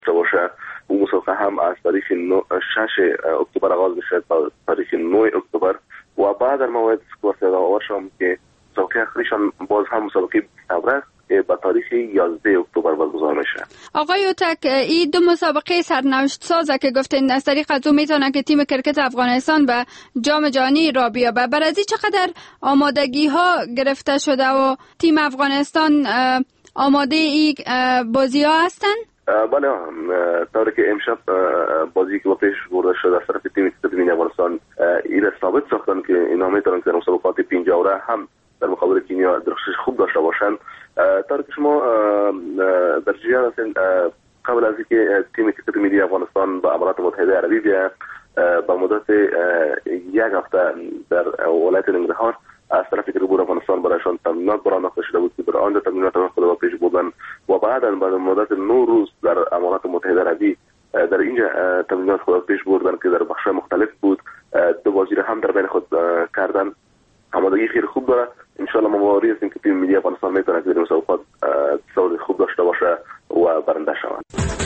باشه. اون مسابقه هم از تاریخ 6 اکتبر آغاز میشه تا تاریخ 9 اکتبر و بعد در موعد واسه آورشم که مسابقه آخریشان باز هم مسابقه تبرک با تاریخ 11 اکتبر برگزار میشه. آقای اوتک، این دو مسابقه سرنوشت سازه که گفتین از طریق از اون میتونه که تیم کرکت افغانستان به جام جهانی را بیابه. برای چقدر آمادگی ها گرفته شده و تیم افغانستان آماده این بازی ها هستن؟ بله، طوری که امشب بازی که پیش برده شد از طرف تیم کرکت ملی افغانستان این ثابت ساختن که اینا میتونن که در مسابقات 50 هم در مقابل کینیا درخشش خوب داشته باشند. طوری که شما در جریان هستین قبل از اینکه تیم کرکت ملی افغانستان به امارات متحده عربی بیاد با مدت یک هفته در ولایت ننگرهار از طرف کرکت افغانستان برایشان تمرینات برآورده شده بود که در آن تمرینات خود پیش بردن و بعدا بعد مدت 9 روز در امارات متحده عربی در اینجا تمرینات خود پیش بردن که در بخش مختلف بود. دو بازی را هم در بین خود کردن. آمادگی خیلی خوب داره. ان شاء الله ما باوری هستیم که تیم ملی افغانستان میتونه در مسابقات تصاویر خوب داشته باشه و برنده شود.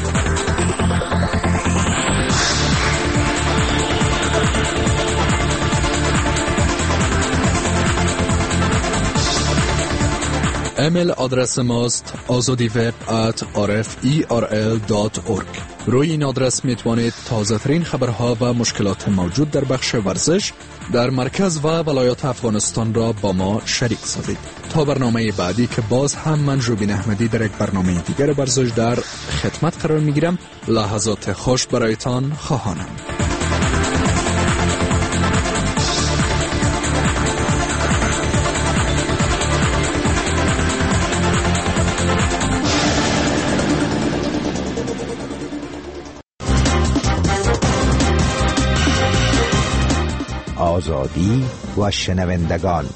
ایمیل آدرس ماست azadiveb@rferl.org. روی این آدرس میتوانید تازه ترین خبرها و مشکلات موجود در بخش ورزش در مرکز و ولایات افغانستان را با ما شریک سازید. تا برنامه بعدی که باز هم من روبین احمدی در یک برنامه دیگر ورزش در خدمت قرار میگیرم، لحظات خوش برایتان خواهانم. آزادی و شنوندگان.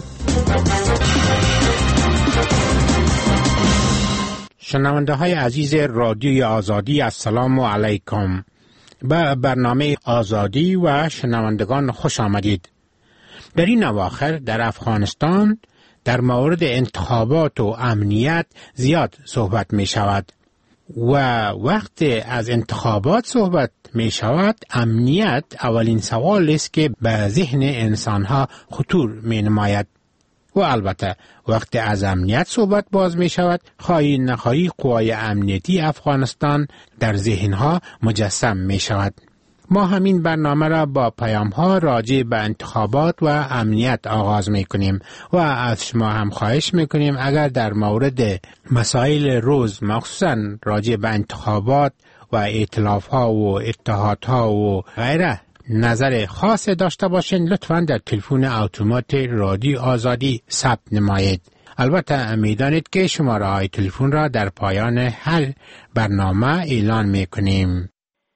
شنونده های عزیز رادیوی آزادی، السلام علیکم. به برنامه آزادی و شنوندگان خوش آمدید. در این اواخر در افغانستان در مورد انتخابات و امنیت زیاد صحبت می شود و وقت از انتخابات صحبت می شود، امنیت اولین سوال است که به ذهن انسانها خطور می نماید و البته وقت از امنیت صحبت باز می شود، خواهی نخواهی قوای امنیتی افغانستان در ذهنها مجسم می شود. ما همین برنامه را با پیام‌ها راجع به انتخابات و امنیت آغاز می‌کنیم و از شما هم خواهش می‌کنیم اگر در مورد مسائل روز مخصوصاً راجع به انتخابات و ائتلاف‌ها و اتحادها و غیره نظر خاص داشته باشین، لطفاً در تلفن اتومات رادیو آزادی ثبت نمایید. البته می‌دانید که شماره‌های تلفن را در پایان هر برنامه اعلان می‌کنیم.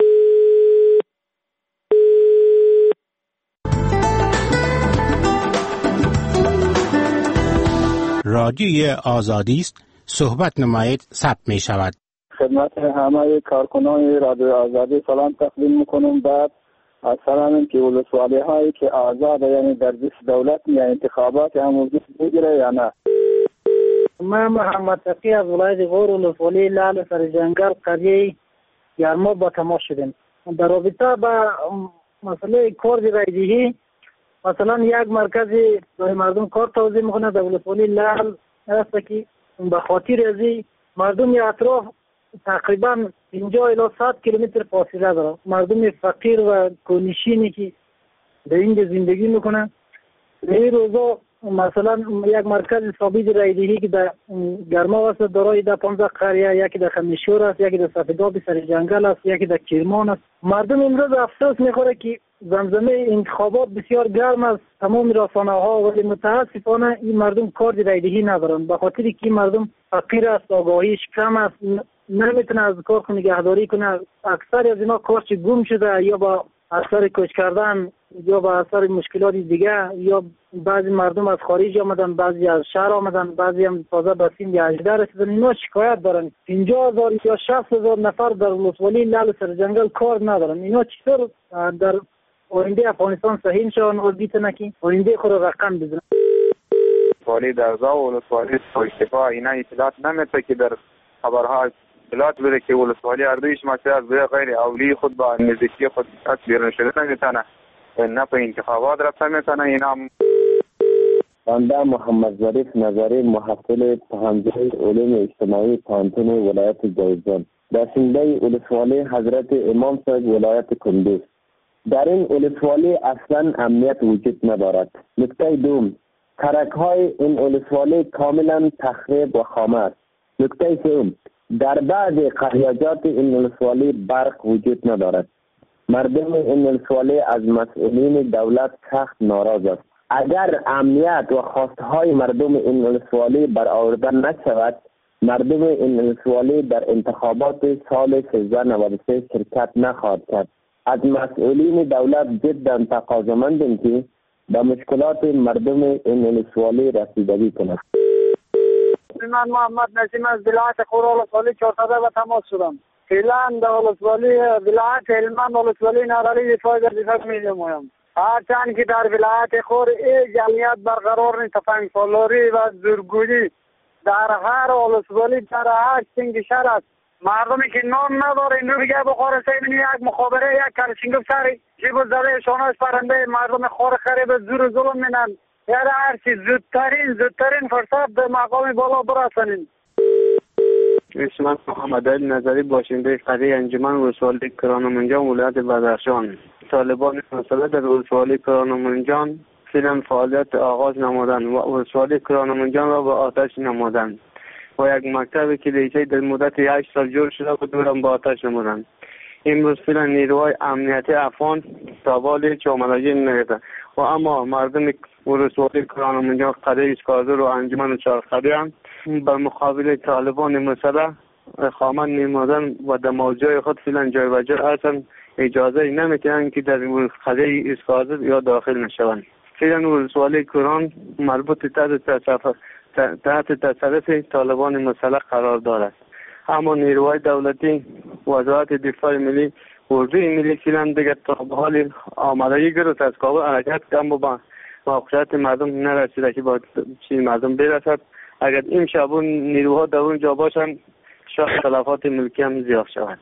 رادیوی آزادی است، صحبت نمایید، ثبت می شود. خدمت همه کارکنان رادیو آزادی سلام تقدیم میکنم. بعد از سلام که ولسوالی هایی که آزاد یعنی در دست دولت یا انتخابات هم وجود بگیره یا نه. من محمد تقی از ولایت غور ولسوالی لال سر جنگل قریه گرما با تماس شدیم در رابطه با مسئله کار رایدهی. مثلا یک مرکزی برای مردم کار توضیح میکنه در ولسوالی لال هست که به خاطر ازی مردم اطراف تقریبا 50 الی 100 کیلومتر فاصله داره. مردم فقیر و کنشینی که در اینجا زندگی میکنن در این روزا مثلا یک مرکز ثابت رایدهی که در گرما واسه دارای در 15 قریه، یکی در خمیشور است، یکی در سفیداب سر جنگل است، یکی در کرمان است. مردم امروز افسوس میخوره که زمزمه انتخابات بسیار گرم است تمام رسانه ها، ولی متاسفانه این مردم کار رایدهی ندارن به خاطر که مردم فقیر است، آگاهیش کم است، نمیتونه از کار نگهداری کنه. اکثر از اینا کارش گم شده یا با اثر کش کردن یا با اثر مشکلات دیگه، یا بعضی مردم از خارج آمدن، بعضی از شهر آمدن، بعضی هم تازه به سن 18 رسیدن. اینا شکایت دارن 50,000 یا 60,000 نفر در ولسوالی لال سر جنگل کار ندارن. اینا چطور در آینده افغانستان سهیم شون و بیتونه که آینده خود رقم بزنن؟ ولسوالی درزا و ولسوالی سویشتفا اینا اطلاعات نمیده که در خبرها اطلاعات بده که ولسوالی اردویش مسئله از غیر اولی خود با نزدیکی خود از بیرون شده نمیتونه، نه به انتخابات رفته میتونه. این هم بنده محمد ظریف نظری، محصل پوهنځی علوم اجتماعی پوهنتون ولایت جوزجان، باشنده ولسوالی حضرت امام صاحب ولایت کندوز. در این ولسوالی اصلا امنیت وجود ندارد. نکته دوم، ترک‌های این ولسوالی کاملا تخریب و خامه است. نکته سوم، در بعض قریاجات این ولسوالی برق وجود ندارد. مردم این ولسوالی از مسئولین دولت سخت ناراض است. اگر امنیت و خواستهای مردم این ولسوالی برآورده نشود، مردم این ولسوالی در انتخابات سال 1393 شرکت نخواهد کرد. از مسئولین دولت جدا تقاضامندیم که به مشکلات مردم این ولسوالی رسیدگی کند. من محمد نسیم از ولایت خور ولسوالی چهارتاده و تماس شدم. فعلا در ولسوالی ولایت هلمند ولسوالی نارالی دفاع گردیفت می‌نمایم. هرچند که در ولایت خور جمعیت برقرار نیست، تفنگ سالاری و زورگویی در هر ولسوالی در هر سنگ شهر است. مردمی که نان نداره اینو بگه بخوره سیمینی یک مخابره یک کلشینگو سری جیب زده شانه پرنده مردم خور خریب زور ظلم مینن. یعنی هر چیز زودترین فرصت به مقام بالا برسانیم. اسم محمد علی نظری، باشنده قریه انجمن ولسوالی کرانمنجان ولایت بدخشان. طالبان مسئله در ولسوالی کرانمنجان فعلا فعالیت آغاز نمودند و ولسوالی کرانمنجان را به آتش نمودند و یک مکتب کلیسایی در مدت 8 سال جور شده و دورم به آتش نمودند. امروز فعلا نیروهای امنیتی افغان تابال چاملاجی نگرده و اما مردم ولسوالی کرانمنجان قریه اسکازر و انجمن چهارخدی به مقابل طالبان مسئله اقامت نمودن و در موضوع خود فعلا جای و جای هستند. اجازه نمیتونن که در قریه اسکازر یا داخل نشوند. فعلا ولسوالی کران مربوط تحت تصرف طالبان مسلح قرار دارد. اما نیروهای دولتی، وزارت دفاع ملی، اردوی ملی فعلا دیگر تا به حال آمادگی گرفت از کابل حرکت اما با موقعیت مردم نرسیده که با چی مردم برسد. اگر این شبون نیروها در اونجا باشند شاید تلفات ملکی هم زیاد شود.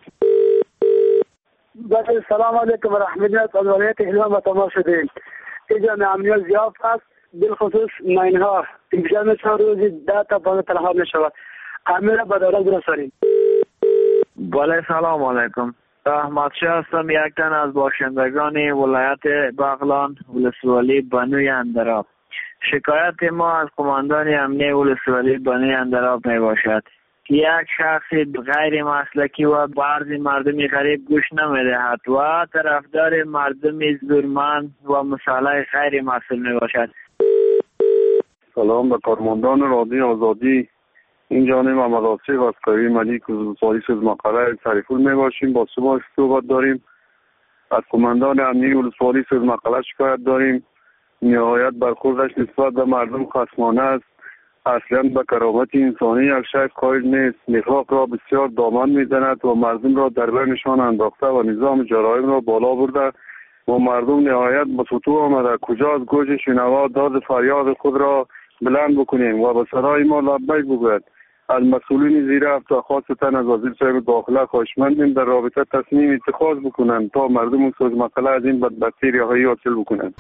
سلام علیکم و رحمت الله از ولایت هلمند و تماس شدیم. اینجا امنیت زیاد است، بالخصوص ماینها امشب 4 روزی 10 تا 15 تلفات نشود. امیر به دولت برسانیم. بله سلام علیکم. احمد شاه هستم، یک تن از باشندگان ولایت بغلان ولسوالی بنوی اندراب. شکایت ما از قماندان امنیه ولسوالی بنوی اندراب می باشد. یک شخص غیر مسلکی و بعضی مردمی غریب گوش نمیدهد و طرفدار مردمی زورمند و مسلح غیر مسئول می باشد. سلام به کارمندان رادیو آزادی. این جانب محمد آصف از قریه ملیک ولسوالی سوزمقاله سریفول می باشیم. با شما صحبت داریم. از قماندان امنیه ولسوالی سوزمقاله شکایت داریم. نهایت برخوردش نسبت به مردم خصمانه است. اصلا به کرامت انسانی یک شیء قائل نیست. نفاق را بسیار دامن میزند و مردم را در بینشان انداخته و نظام جرایم را بالا برده و مردم نهایت به سطوح آمده. کجا از گوش شنوا داد فریاد خود را بلند بکنیم و به صدای ما لبیک بگوید. از مسئولین زیر هفت و خاصتا از وزیر صاحب داخله خواهشمندیم در رابطه تصمیم اتخاذ بکنند تا مردم سوزمقاله از این بدبختی رهایی حاصل بکنند.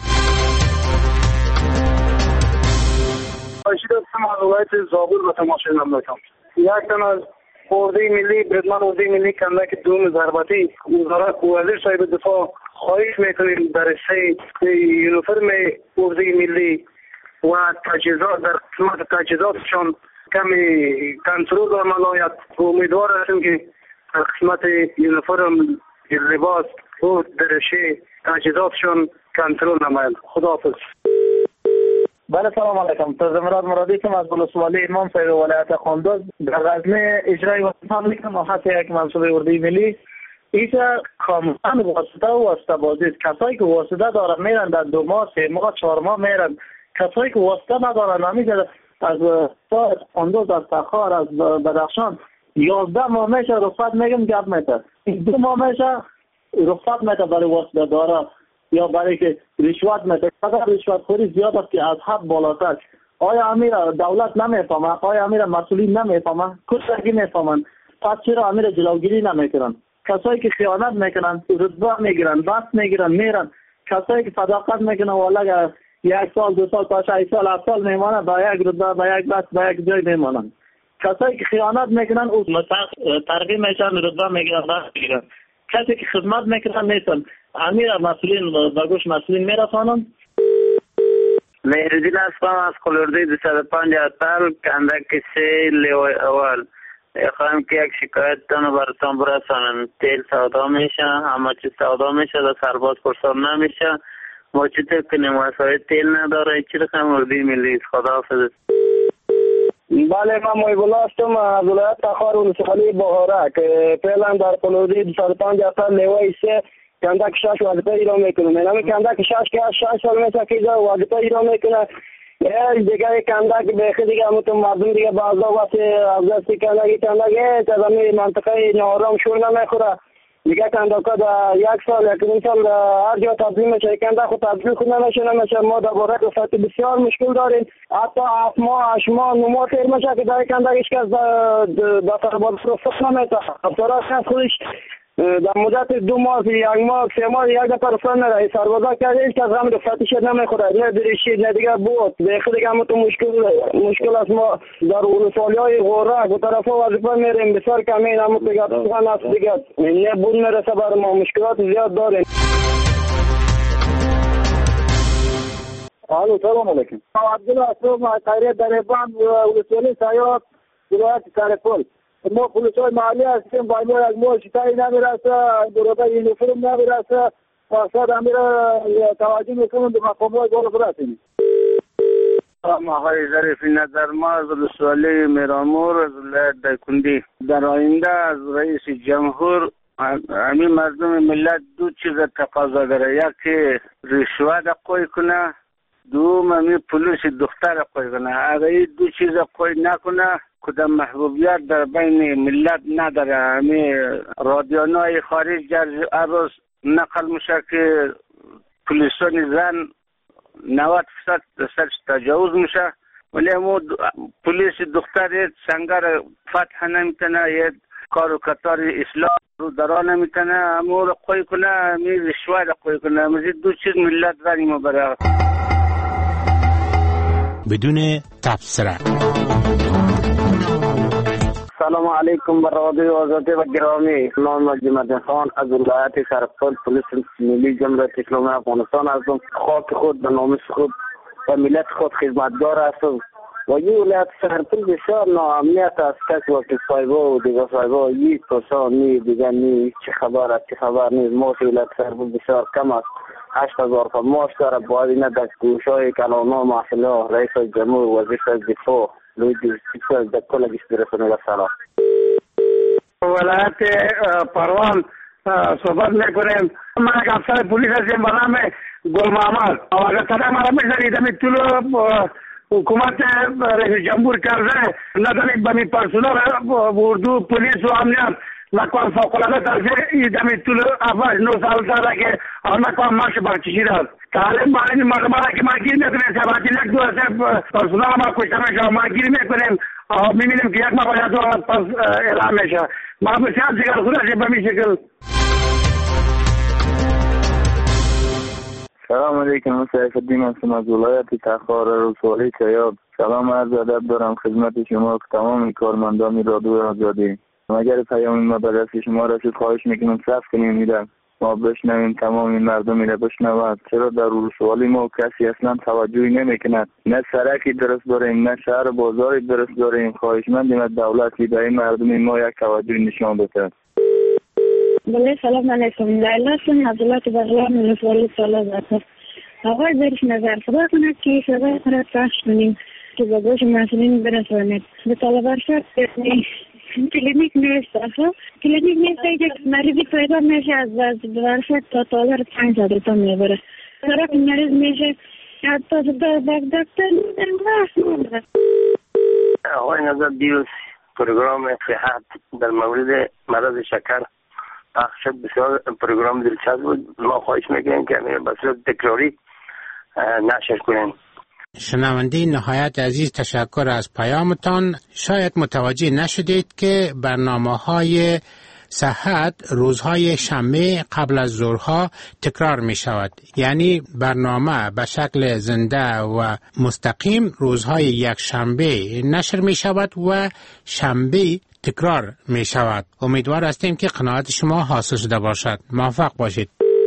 باشید هستم از ولایت زابل و تماس شدم داشتم. یک تن از اردوی ملی بدمان اردوی ملی کندک دوم ضربتی وزیر صاحب دفاع خواهش میکنیم در سه یونیفرم اردوی ملی و تجهیزات در قسمت تجهیزاتشان کمی کنترل عملیات و امیدوار هستیم که در قسمت یونیفرم لباس و درشه تجهیزاتشان کنترل نماید. خداحافظ. بله سلام علیکم. مراد مرادی که از ولسوالی امام صاحب ولایت کندوز در غزنه اجرای وظیفه میکنم و حتی یک منصوب اردوی ملی. ایسا کاملا واسطه بازی است. کسایی که واسطه دارن میرن در 2 ماه 3 ماه 4 ماه میرن. کسایی که واسطه ندارن نمیشه از کندوز از تخار از بدخشان 11 ماه میشه رخصت میگم گپ میتر. 2 ماه میشه رخصت میتر برای واسطه داره یا برای که رشوت میده. اگر رشوت خوری زیاد است که از حد بالاتر. آیا امیر دولت نمیفهمه؟ آیا امیر مسئولین نمیفهمه؟ کجایی نمیفهمن؟ پس چرا امیر جلوگیری نمیکنن؟ کسایی که خیانت میکنن رتبه میگیرن، بس میگیرن، میرن. کسایی که صداقت میکنن والا 1 سال 2 سال تا 6 سال 7 سال میمانن، با یک رتبه، با یک بس، با یک جای میمانن. کسایی که خیانت میکنن او ترقی میشن، رتبه میگیرن، بس میگیرن. کسی که خدمت میکنن نیستن. امیر مسئولین با گوش مسئولین میرسانن. مهردین هستم از کلوردی 205 اتل کندک 3 لیوی اول. خواهم که یک شکایت تانو براتان برسانم. تیل سودا میشه، همه چی سودا میشه، در سرباز پرسان نمیشه. ما چی تیب کنیم؟ وسایل تیل نداره، چی رقم اردی ملی خدا حافظ. بله، من محیب هستم از ولایت تخار ولسوالی بهاره که فعلا در کلوردی 205 اتل لیوی 3 کندک 6 وظیفه ایران میکنم. اینم کندک 6 که 6 سال میشه که وظیفه ایران میکنه. دیگه کندک به دیگه همون مردم دیگه بعضا وقت از دستی کندک از همین منطقه نارام شور نمیخوره. دیگه کندکا در 1 سال 1 سال هر جا تبدیل میشه. کندک خود تبدیل خود نمیشه. ما در باره رفت بسیار مشکل داریم. حتی 7 ماه 8 ماه 9 ماه تیر میشه که در کندکش که در سرباز فرصت نمیشه. افسران خودش در مدت 2 ماه 1 ماه 3 ماه یک دفعه رفت نره. سربازا که هیچ کس هم رفتش نمیخوره، نه دریشی نه دیگه بود. دیگه دیگه هم تو مشکل است. ما در ولسوالی‌های غوره و طرفا وظیفه میریم بسیار کمی هم دیگه طبعا است دیگه نه بود میرسه بر ما. مشکلات زیاد داریم. سلام علیکم. عبدالله هستم، خیریت در بان ولسوالی سیاد ولایت سرپل. ما پلیسای محلی هستیم، با ما یک ماه شتایی نمیرسه، برابر یونیفرم نمیرسه. فاسد امیر توجه میکنم به مقامات بالا برسیم. آقای ظریفی نظر ما از ولسوالی میرامور از ولایت دایکنډي در آینده از رئیس جمهور همین مردم ملت 2 چیز تقاضا داره. یکی رشوت قوی کنه، دوم همین پلیس دختر قوی کنه. اگر این 2 چیز قوی نکنه کدام محبوبیت در بین ملت نداره. همین رادیونای خارج هر روز نقل میشه که پلیسان زن 90% سرش تجاوز میشه، ولی همون پلیس دختر سنگر فتح نمیتنه، یه کار و کتار اصلاح رو درا نمیتنه. همون رو قوی کنه، همین رشوه رو قوی کنه. همین 2 چیز ملت غنیمه برای بدون تبصره. سلام علیکم بر رادیو آزادی و گرامی. نام جمعه خان از ولایت سرپل پلیس ملی جمهوریت اسلامی افغانستان هستم. خاک خود به ناموس خود و ملت خود خدمتگار هستم و این ولایت سرپل بسیار ناامنیت است. کسی وقت صاحبا و دیگه صاحبا یک پرسان نی دیگه نی چه خبر است چه خبر نیست. ما ولایت سرپل بسیار کم است. 8000 تا ماش داره. باید اینه در گوشای کلانا محله رئیس جمهور وزیر دفاع لوی دیستیکس در کل گشترسونه و سلام. ولایت پروان صحبت میکنیم. من یک افسر پلیس هستیم به نام گل محمد. اگر صدا مرا میشنید همی طول حکومت رئیس جمهور کرده ندانید به می پرسونال اردو پلیس و امنیت نکوان فوقلاده ترفیع دمی طول 7-9 سال داره که نکوان ماش برکشیده است. تعلیم باید مردم را که ما گیر میکنیم سباتی 1-2 پرسونال ما کشته میشه ما گیر میکنیم میبینیم که یک ما باید پس اعلام میشه. ما بسیار دیگر خود هستیم به می شکل. سلام علیکم. من سیف الدین هستم از ولایت تخار ولسوالی چیاب. سلام عرض ادب دارم خدمت شما که تمام کارمندان رادیو آزادی. اگر پیام ما به دست شما رسید خواهش میکنم صرف کنیم میدم ما بشنویم تمام مردم میره بشنوند. چرا در ولسوالی ما کسی اصلا توجهی نمیکند؟ نه سرکی درست داریم نه شهر بازاری درست داریم. خواهشمندیم از دولتی به این مردم ما یک توجه نشان بده. بله سلام علیکم. لیلا هستم از ولایت بغلان ولسوالی سالار. آقای برش نظر خدا کند که صدای خود پخش کنیم که به گوش مسئولین برساند. به طالب فرصت کلینیک نیست. اصلا کلینیک نیست که مریضی پیدا میشه از ورشت تا تالر 500 روپا میبره. طرف مریض میشه حتی دکتر نمیدن. آقای نظر دیوز پروگرام صحت در مورد مرض شکر پخش شد. بسیار پروگرام دلچسب بود. ما خواهش میکنیم که به صورت تکراری نشر کنیم. شنونده نهایت عزیز، تشکر از پیامتان. شاید متوجه نشدید که برنامه‌های صحت روزهای شنبه قبل از ظهرها تکرار می شود. یعنی برنامه به شکل زنده و مستقیم روزهای یک شنبه نشر می شود و شنبه تکرار می شود. امیدوار هستیم که قناعت شما حاصل شده باشد. موفق باشید.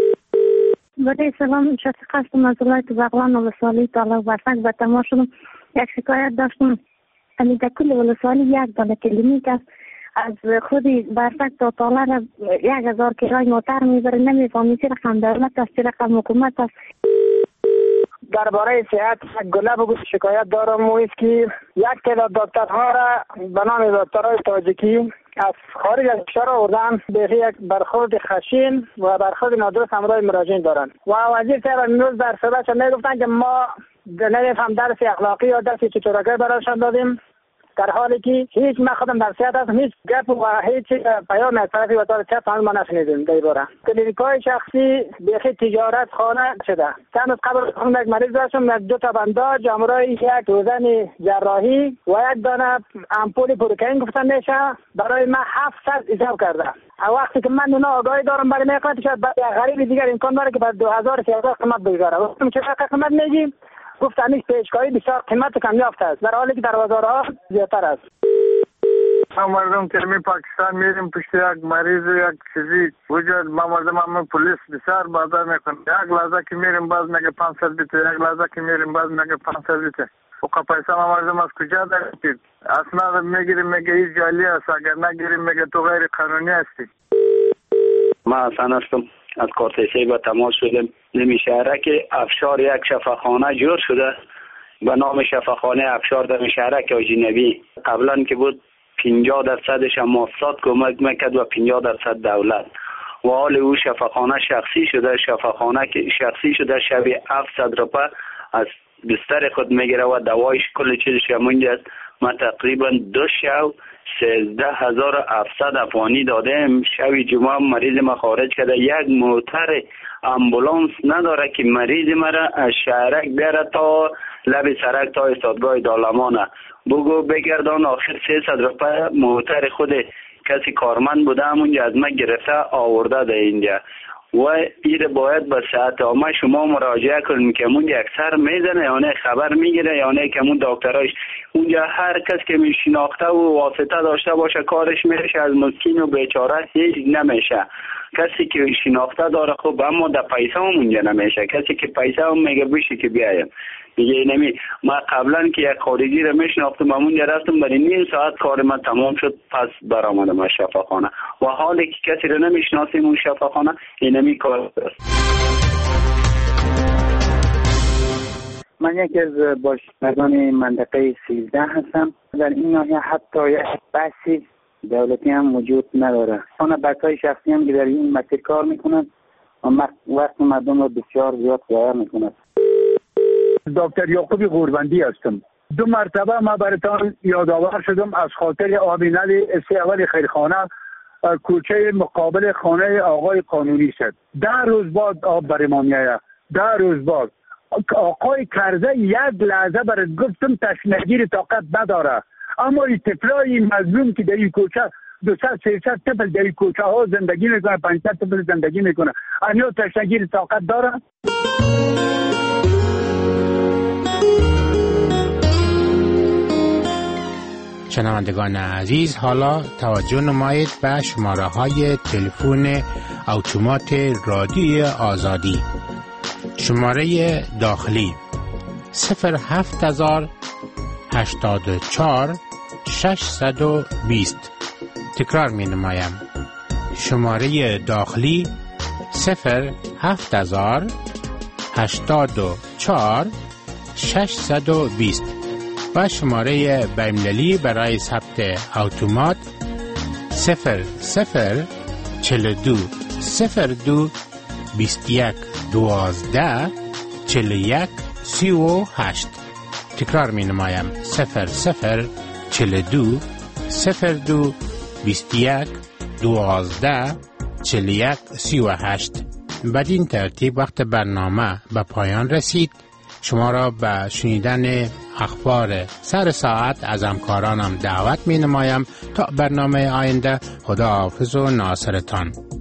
برای سلام، شفیق هستم از ولایت بغلان ولسوالی تعلق برسنگ. به تمام شدم. یک شکایت داشتم. در کل ولسوالی یک دانه کلینیک است. از خودی برسک تا تاله را 1000 کرای موتر میبره. نمیفهمی چه رقم دولت است چه رقم حکومت است. درباره صحت یک گله بگو شکایت دارم. و است که یک تعداد دکترها را به نام دکترهای تاجیکی از خارج از کشور آوردن. به یک برخورد خشن و برخورد نادرست همراه مراجعین دارند. و وزیر صاحب امروز در صحبتشان میگفتند که ما نمیفهم درس اخلاقی یا درس چطورکی برایشان دادیم، در حالی که هیچ ما خودم در صحت هستم هیچ گپ و هیچ پیام از طرفی وزارت صحت ما نشنیدیم. در باره کلینیک‌های شخصی بیخی تجارت خانه شده. چند روز قبل خودم یک مریض داشتم، از 2 تا بنداج همراه یک روزن جراحی و یک دانه امپول پروتئین گفتن میشه برای من 700 حساب کرده. وقتی که من اونا آگاهی دارم برای میکنم شاید غریب دیگر امکان داره که بعد 2013 قیمت بگذاره. گفتم چه قیمت میگیم؟ گفت همیش پیشگاهی بسیار قیمت کم یافته است، در حالی که در بازارها زیادتر است. ما مردم کلمی پاکستان میریم پشت یک مریض و یک چیزی وجود، ما مردم همه پلیس بسیار بازار میکنه. یک لحظه که میریم باز میگه 500 بیته، یک لحظه که میریم باز میگه 500 بیته. و پیسه ما مردم از کجا داریم؟ اصلا میگیریم میگه هیچ جعلی است، اگر نگیریم میگه تو غیر قانونی هستی. ما حسن هستم از کارتسی با تماس شدم. نمیشه که افشار یک شفاخانه جور شده به نام شفاخانه افشار در شهرک اجنبی. قبلا که بود 50% مؤسسات کمک میکرد و 50% دولت. و حال او شفاخانه شخصی شده. شفاخانه که شخصی شده شبیه 700 روپیه از بستر خود میگیره و دوایش کل چیزش همونجا است. ما تقریبا 2 شب 13,700 افغانی دادم. شب جمعه مریض ما خارج کرده. یک موتر امبولانس نداره که مریض مرا از شهرک بیاره تا لب سرک تا استادگاه دالمانه. بگو بگردان آخر 300 روپیه موتر خود کسی کارمند بوده همونجا از ما گرفته آورده ده اینجا. و ایره باید به صحت عامه شما مراجعه کنیم که اونجا اکثر میزنه یا نه خبر میگیره یا نه که اون دکترایش اونجا هر کس که میشناخته و واسطه داشته باشه کارش میشه، از مسکین و بیچاره هیچ نمیشه. کسی که شناخته داره خب اما در پیسه هم اونجا نمیشه. کسی که پیسه هم میگه بشی که بیایم دیگه نمی. ما قبلا که یک خارجی رو میشناختم اونجا رفتم برای نیم ساعت کار من تمام شد، پس برآمدم از شفاخانه. و حالی که کسی رو نمیشناسیم اون شفاخانه اینمی کار است. من یکی از باشندگان منطقه 13 هستم. در این ناحیه حتی یک بحثی دولتی هم وجود نداره. آن بحث‌های شخصی هم که در این مسیر کار میکنند و وقت مردم رو بسیار زیاد ضایع میکنند. دکتر یعقوبی غوربندی هستم. 2 مرتبه ما براتون یادآور شدم از خاطر آب نل اول خیرخانه کوچه مقابل خانه آقای قانونی است. 10 روز بعد آب برای ما میآید. 10 روز بعد آقای کرزه یک لحظه برای گفتم تشنگیر طاقت نداره، اما این طفلای مظلوم که در این کوچه 200-300 طفل در این کوچه ها زندگی میکنه، 500 طفل زندگی میکنه، آنها تشنگیر طاقت داره؟ شنوندگان عزیز، حالا توجه نمایید به شماره های تلفن اتومات رادیوی آزادی. شماره داخلی 07084 620. تکرار می نمایم. شماره داخلی 07084 620 و شماره بین‌المللی برای ثبت اتومات 0042 02 21 12 41 38. تکرار می نمایم 0042 02 21 12 41 38. بدین ترتیب وقت برنامه به پایان رسید. شما را به شنیدن اخبار سر ساعت از همکارانم دعوت می نمایم. تا برنامه آینده، خدا حافظ و ناصرتان.